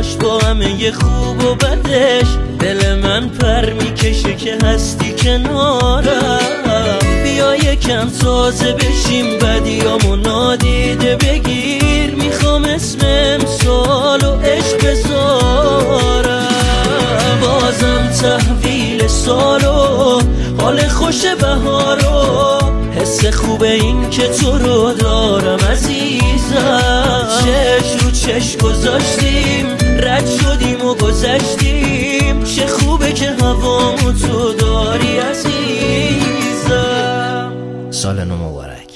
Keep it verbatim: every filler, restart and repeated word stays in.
با همه خوب و بدش دل من پر میکشه که هستی کنارم. بیا یکم تازه بشیم بدیامو نادیده بگیر، میخوام اسم امسال و عشق بذارم. بازم تحویل سالو حال خوش بهارو، حس خوبه این که تو رو دارم عزیزم. چش رو چش گذاشتیم رد شدیم و گذشتیم، چه خوبه که هوامو تو داری عزیزم. سال نو مبارک.